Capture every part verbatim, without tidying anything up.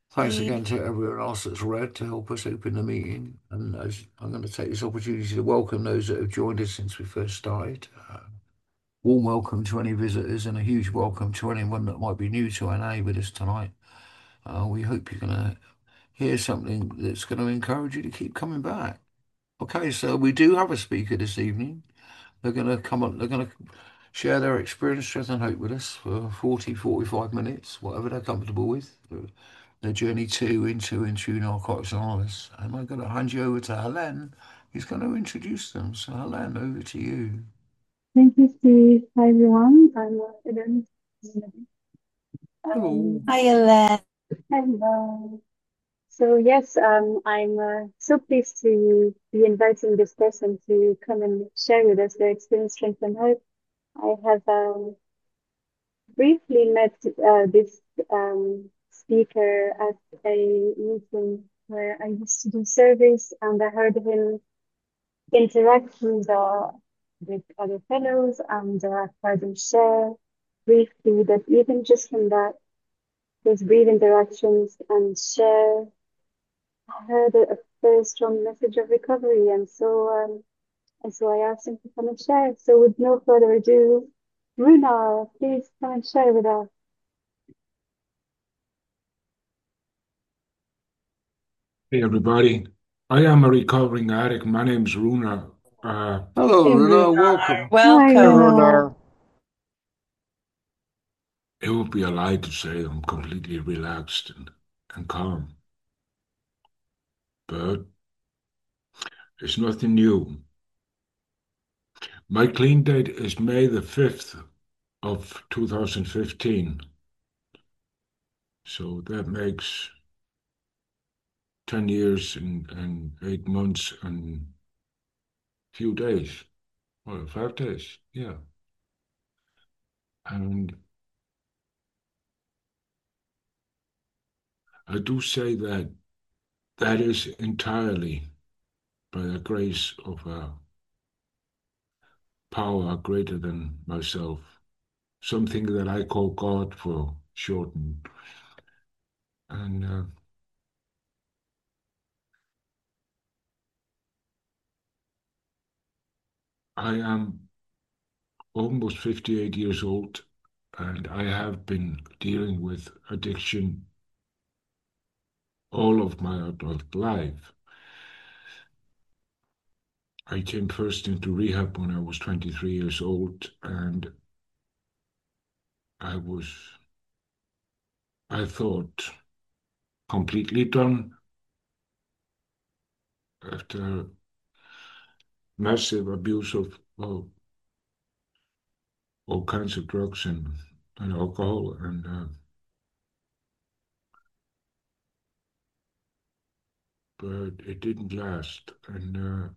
Thanks Hey, again to everyone else that's read to help us open the meeting. And as I'm going to take this opportunity to welcome those that have joined us since we first started. Uh, warm welcome to any visitors and a huge welcome to anyone that might be new to N A with us tonight. Uh, we hope you're going to hear something that's going to encourage you to keep coming back. Okay, so we do have a speaker this evening. They're going to come on, they're going to share their experience, strength, and hope with us for forty, forty-five minutes, whatever they're comfortable with. Their journey to, into, into Narcotics Anonymous. And I'm going to hand you over to Helen, who's going to introduce them. So, Helen, over to you. Thank you, Steve. Hi, everyone. I'm uh, Eden. Hello. Um, hi, Ellen. hello. So, yes, um, I'm uh, so pleased to be inviting this person to come and share with us their experience, strength, and hope. I have um, briefly met uh, this um, speaker at a meeting where I used to do service, and I heard him interact with, uh, with other fellows, and uh, heard him share briefly that even just from that, those brief interactions and share, I heard a, a very strong message of recovery, and so um, and so I asked him to come and share. So with no further ado, Runar, please come and share with us. Hey everybody, I am a recovering addict. My name's Runa. Uh, Hello, Hey, Runa. Runar. Welcome. Hi, Hey, Welcome. Runar. Runar. it would be a lie to say I'm completely relaxed and, and calm, but it's nothing new. My clean date is May the fifth of two thousand fifteen, so that makes ten years and, and eight months and few days, well, five days, yeah. And I do say that that is entirely by the grace of a power greater than myself, something that I call God for short. And, and uh, I am almost fifty-eight years old, and I have been dealing with addiction all of my adult life. I came first into rehab when I was twenty-three years old, and I was, I thought, completely done after massive abuse of, of all kinds of drugs and, and alcohol. And uh, but it didn't last. And uh,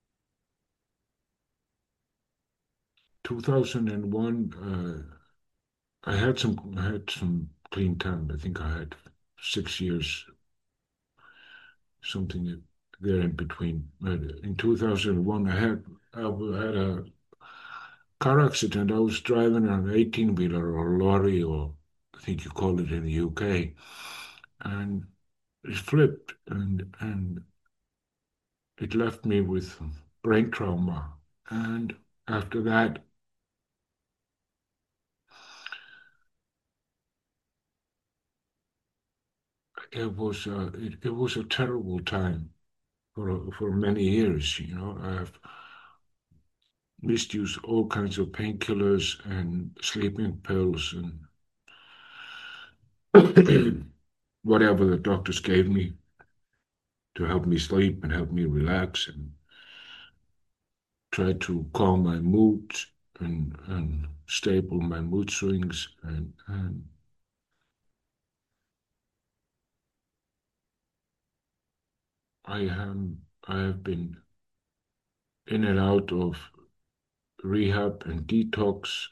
two thousand one, uh, I had some I had some clean time. I think I had six years, something there in between. But in two thousand one, I had I had a car accident. I was driving an eighteen wheeler or lorry, or I think you call it in the U K, and it flipped, and and it left me with brain trauma. And after that, it was a it, it was a terrible time for for many years. You know, I've misused all kinds of painkillers and sleeping pills and whatever the doctors gave me to help me sleep and help me relax and try to calm my mood and and stable my mood swings and and I am I have been in and out of rehab and detox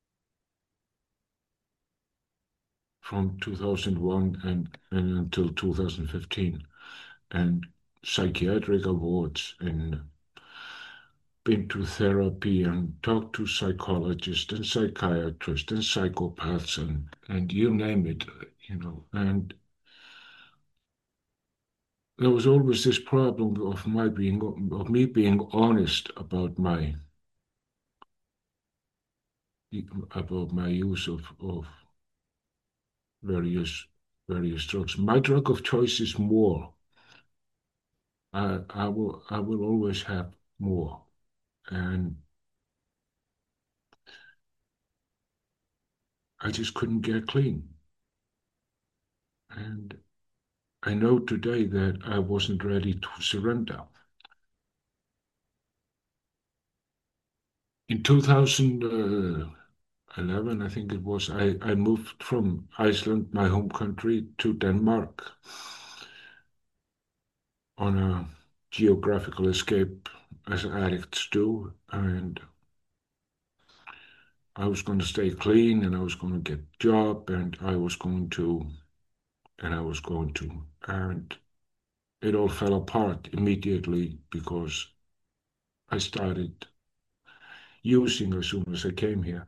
from two thousand one and, and until two thousand fifteen, and psychiatric awards, and been to therapy and talked to psychologists and psychiatrists and psychopaths and, and you name it, you know. And there was always this problem of my being of me being honest about my about my use of, of various various drugs. My drug of choice is more. I I will I will always have more. And I just couldn't get clean. And I know today that I wasn't ready to surrender. In two thousand eleven, I think it was, I, I moved from Iceland, my home country, to Denmark on a geographical escape as addicts do. And I was going to stay clean and I was going to get a job and I was going to, and I was going to. And it all fell apart immediately because I started using as soon as I came here.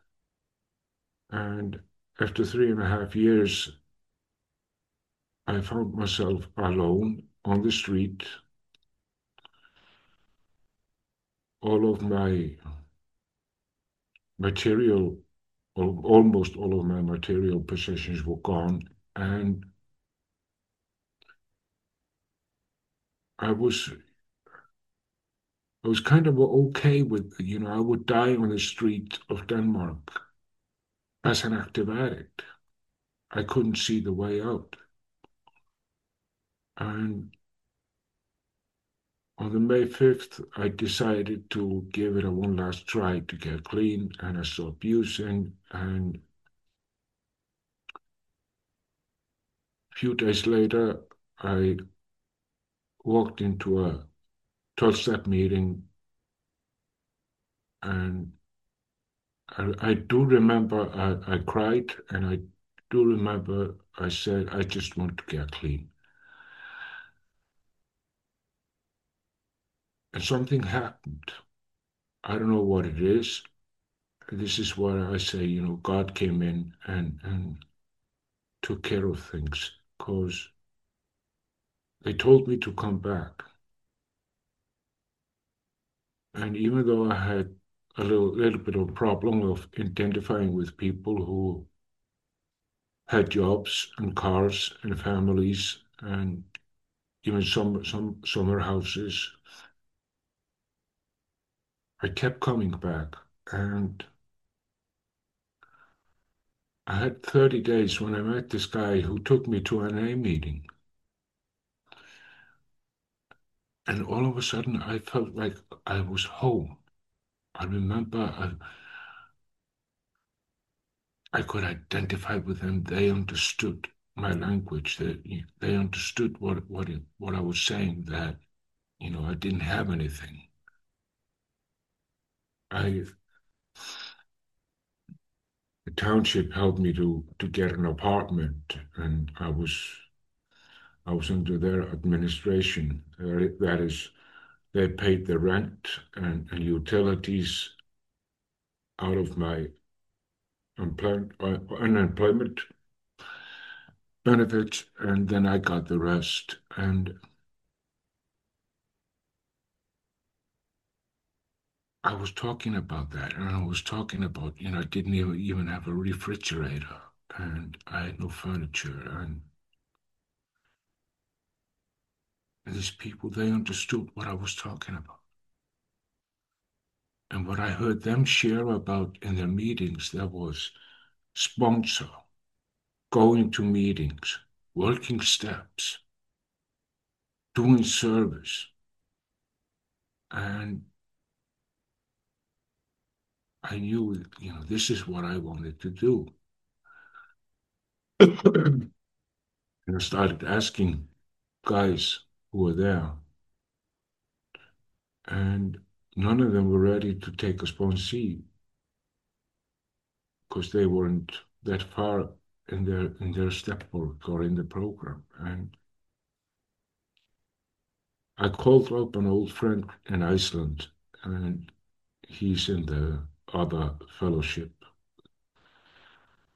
And after three and a half years, I found myself alone on the street. All of my material, or almost all of my material possessions were gone. And I was, I was kind of okay with, you know, I would die on the street of Denmark as an active addict. I couldn't see the way out. And on the May fifth, I decided to give it a one last try to get clean, and I stopped using. And a few days later, I walked into a twelve-step meeting, and I, I do remember I, I cried, and I do remember I said, I just want to get clean. And something happened. I don't know what it is. This is what I say, you know, God came in and, and took care of things because they told me to come back. And even though I had a little, little bit of problem of identifying with people who had jobs and cars and families and even some some summer houses, I kept coming back. And I had thirty days when I met this guy who took me to an A meeting. And all of a sudden, I felt like I was home. I remember I, I could identify with them. They understood my language. They, they understood what, what, it, what I was saying, that, you know, I didn't have anything. I, the township helped me to, to get an apartment, and I was, I was under their administration. Uh, that is, they paid the rent and, and utilities out of my employment, uh, unemployment benefits, and then I got the rest. And I was talking about that, and I was talking about, you know, I didn't even, even have a refrigerator, and I had no furniture, and, and these people, they understood what I was talking about. And what I heard them share about in their meetings, there was sponsor, going to meetings, working steps, doing service. And I knew, you know, this is what I wanted to do. And I started asking guys who were there, and none of them were ready to take a sponsee because they weren't that far in their in their step work or in the program. And I called up an old friend in Iceland, and he's in the other fellowship.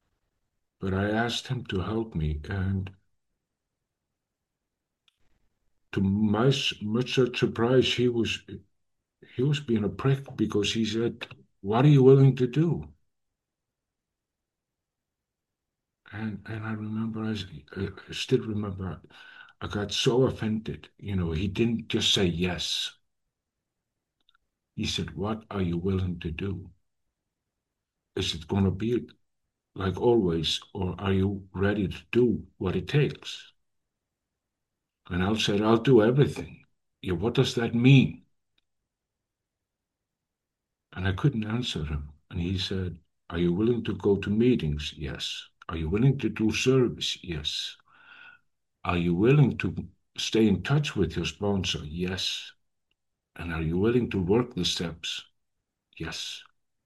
But I asked him to help me, and to my much surprise, he was he was being a prick because he said, "What are you willing to do?" And and I remember, I, I still remember, I got so offended. You know, he didn't just say yes. He said, "What are you willing to do? Is it going to be like always, or are you ready to do what it takes?" And I said, "I'll do everything." Yeah, what does that mean? And I couldn't answer him. And he said, "Are you willing to go to meetings? Yes. Are you willing to do service? Yes. Are you willing to stay in touch with your sponsor? Yes. And are you willing to work the steps? Yes.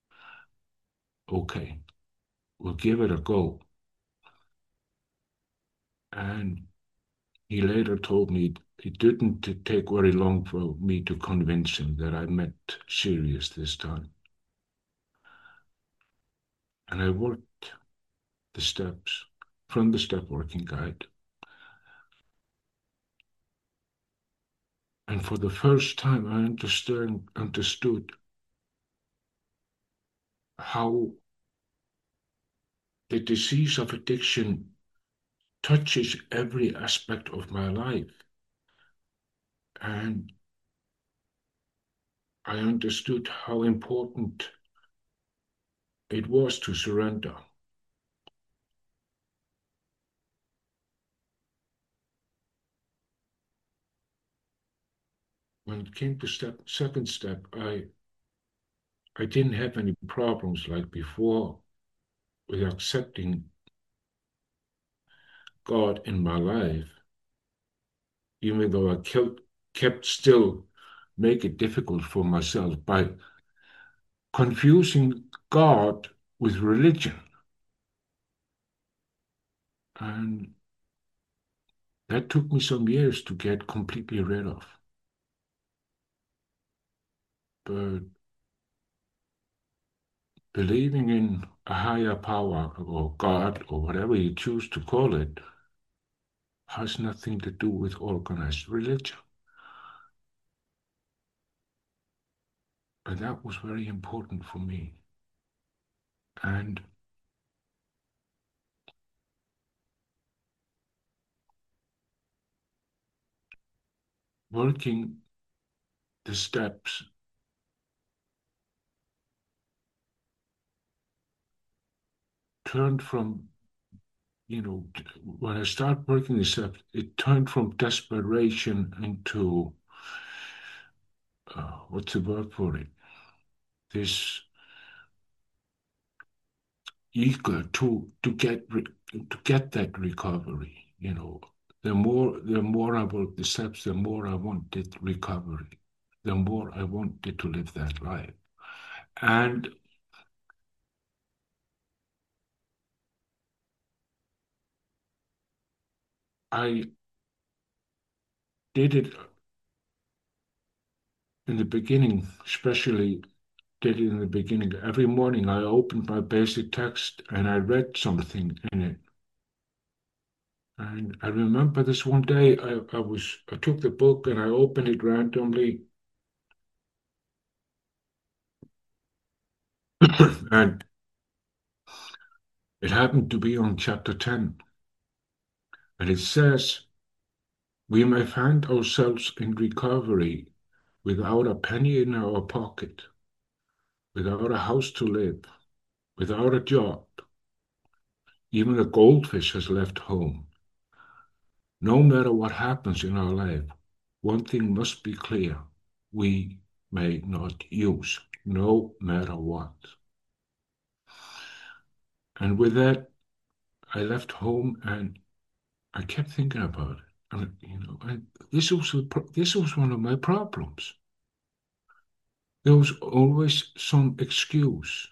Okay, we'll give it a go." And he later told me it didn't take very long for me to convince him that I meant serious this time. And I worked the steps from the step working guide. And for the first time, I understood, understood how the disease of addiction touches every aspect of my life. And I understood how important it was to surrender. When it came to step second step, I I didn't have any problems like before with accepting God in my life, even though I kept kept still make it difficult for myself by confusing God with religion. And that took me some years to get completely rid of. But believing in a higher power or God or whatever you choose to call it has nothing to do with organized religion. And that was very important for me. And working the steps turned from, you know, when I started working the steps, it turned from desperation into, uh, what's the word for it? This eager to to get to get that recovery. You know, the more the more I worked the steps, the more I wanted recovery, the more I wanted to live that life. And I did it in the beginning, especially did it in the beginning. Every morning I opened my basic text and I read something in it. And I remember this one day I, I was I took the book and I opened it randomly and it happened to be on chapter ten. And it says, "We may find ourselves in recovery without a penny in our pocket, without a house to live, without a job. Even a goldfish has left home. No matter what happens in our life, one thing must be clear. We may not use, no matter what." And with that, I left home and I kept thinking about it. And, you know, and this was a, pro- this was one of my problems. There was always some excuse.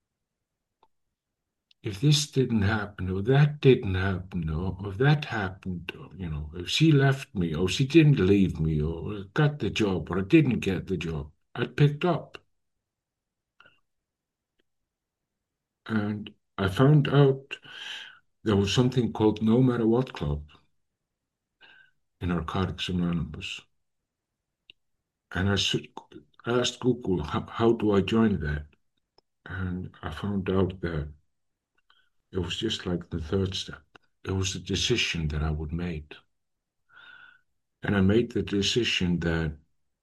If this didn't happen, or that didn't happen, or if that happened, or, you know, if she left me, or she didn't leave me, or I got the job, or I didn't get the job, I picked up. And I found out there was something called No Matter What Club. in Narcotics Anonymous. And I asked Google, how, how do I join that? And I found out that it was just like the third step. It was a decision that I would make. And I made the decision that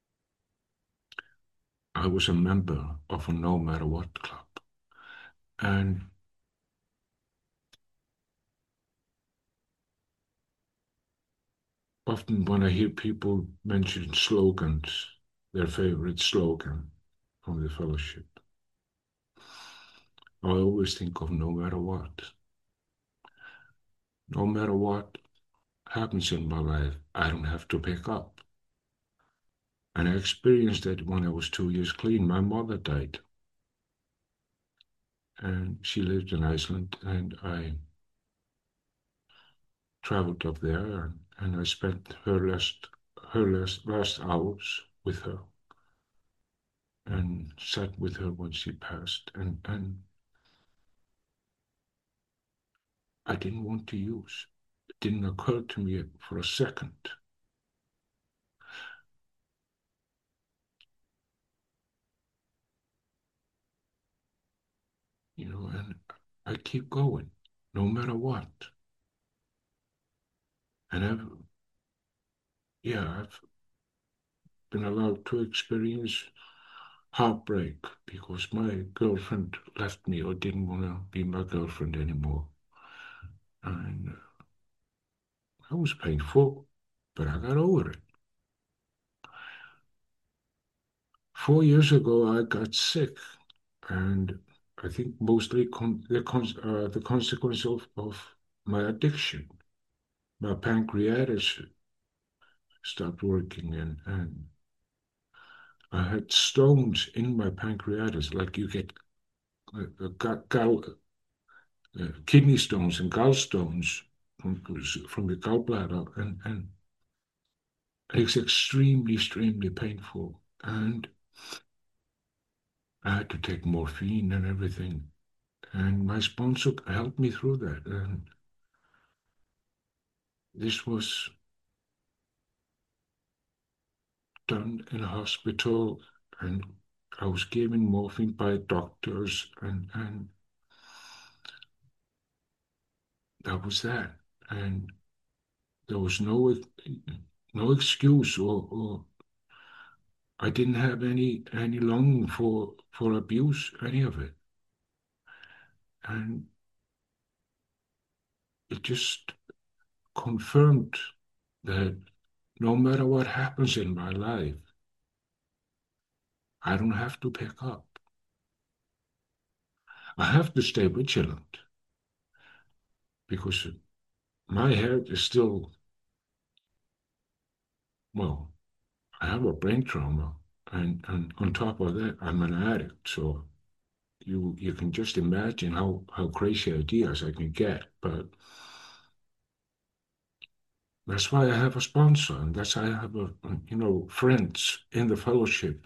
I was a member of a no matter what club. And often when I hear people mention slogans, their favorite slogan from the fellowship, I always think of no matter what. No matter what happens in my life, I don't have to pick up. And I experienced that when I was two years clean. My mother died. And she lived in Iceland, and I traveled up there, and, and I spent her last her last last hours with her and sat with her when she passed, and, and I didn't want to use. It didn't occur to me for a second. You know, and I keep going, no matter what. And I've, yeah, I've been allowed to experience heartbreak because my girlfriend left me or didn't want to be my girlfriend anymore. And I was painful, but I got over it. Four years ago, I got sick, and I think mostly con the, con uh, the consequence of, of my addiction. My pancreatitis stopped working, and, and I had stones in my pancreatitis, like you get uh, uh, ga- gall, uh, kidney stones and gallstones from, from the gallbladder, and, and it's extremely, extremely painful. And I had to take morphine and everything. And my sponsor helped me through that. And this was done in a hospital, and I was given morphine by doctors, and, and that was that. And there was no no excuse, or, or I didn't have any any longing for for abuse, any of it. And it just confirmed that no matter what happens in my life, I don't have to pick up. I have to stay vigilant because my head is still, well, I have a brain trauma, and, and on top of that, I'm an addict. So you you can just imagine how, how crazy ideas I can get. But that's why I have a sponsor, and that's why I have a, you know, friends in the fellowship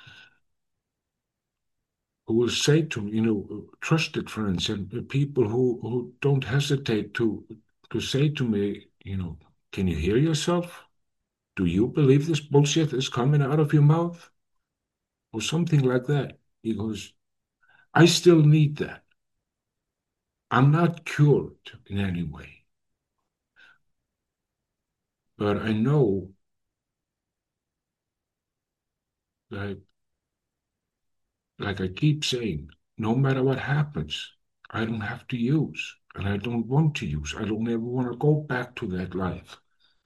who will say to me, you know, trusted friends and people who, who don't hesitate to to say to me, you know, can you hear yourself? Do you believe this bullshit is coming out of your mouth? Or something like that. He goes, I still need that. I'm not cured in any way, but I know that, like I keep saying, no matter what happens, I don't have to use, and I don't want to use. I don't ever want to go back to that life.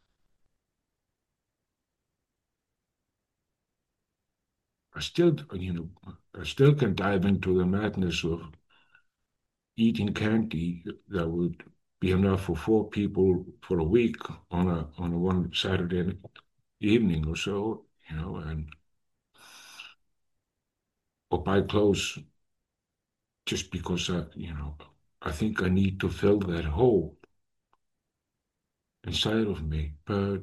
I still, you know, I still can dive into the madness of eating candy that would be enough for four people for a week on a on a one Saturday evening or so, you know, and or buy clothes just because I, you know, I think I need to fill that hole inside of me. But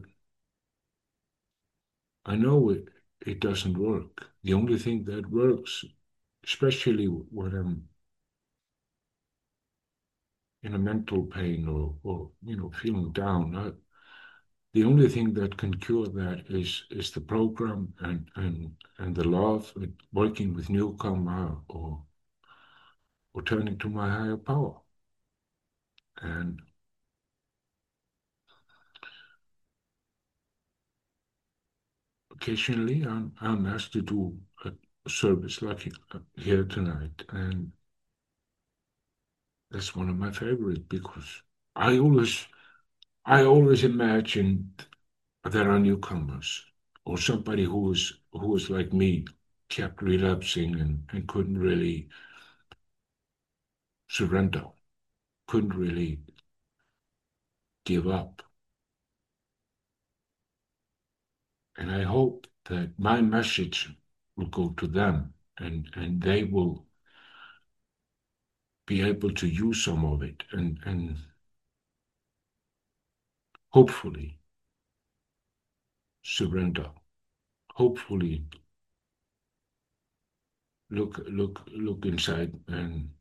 I know it it doesn't work. The only thing that works, especially when I'm in a mental pain, or, or you know, feeling down, I, the only thing that can cure that is is the program and and and the love and working with newcomer or or turning to my higher power. And occasionally I'm I'm asked to do a, a service like here tonight, and that's one of my favorites because I always I always imagine there are newcomers or somebody who was who was like me, kept relapsing and, and couldn't really surrender, couldn't really give up. And I hope that my message will go to them and, and they will be able to use some of it and, and hopefully surrender. Hopefully look look look inside and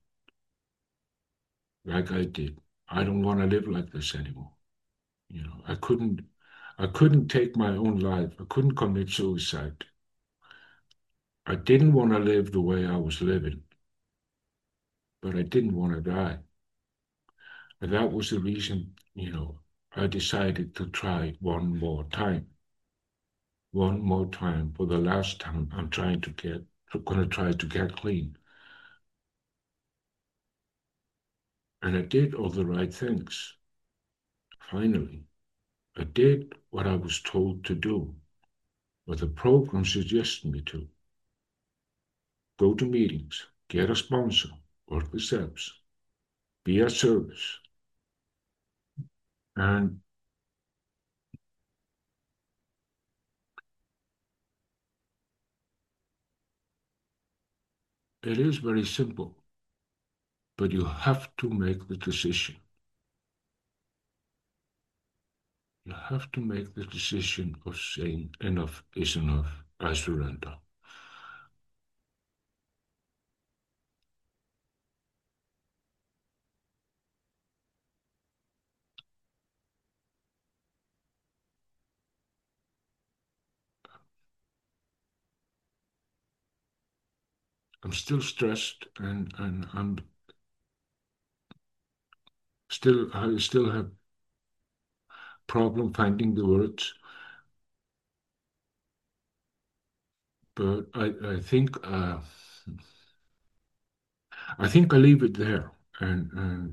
like I did. I don't want to live like this anymore. You know, I couldn't I couldn't take my own life. I couldn't commit suicide. I didn't want to live the way I was living, but I didn't want to die. And that was the reason, you know, I decided to try one more time. One more time for the last time. I'm trying to get, going to try to get clean. And I did all the right things. Finally, I did what I was told to do, what the program suggested me to. Go to meetings, get a sponsor, work the steps, be at service. And it is very simple, but you have to make the decision. You have to make the decision of saying enough is enough. I surrender. I'm still stressed and, and I'm still I still have problem finding the words. But I, I think uh, I think I leave it there and, and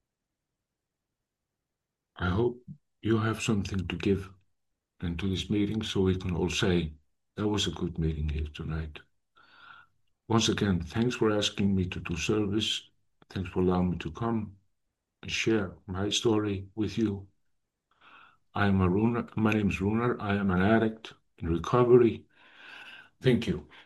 I hope you have something to give into this meeting so we can all say that was a good meeting here tonight. Once again, thanks for asking me to do service. Thanks for allowing me to come and share my story with you. I am a Runar. My name is Runar. I am an addict in recovery. Thank you.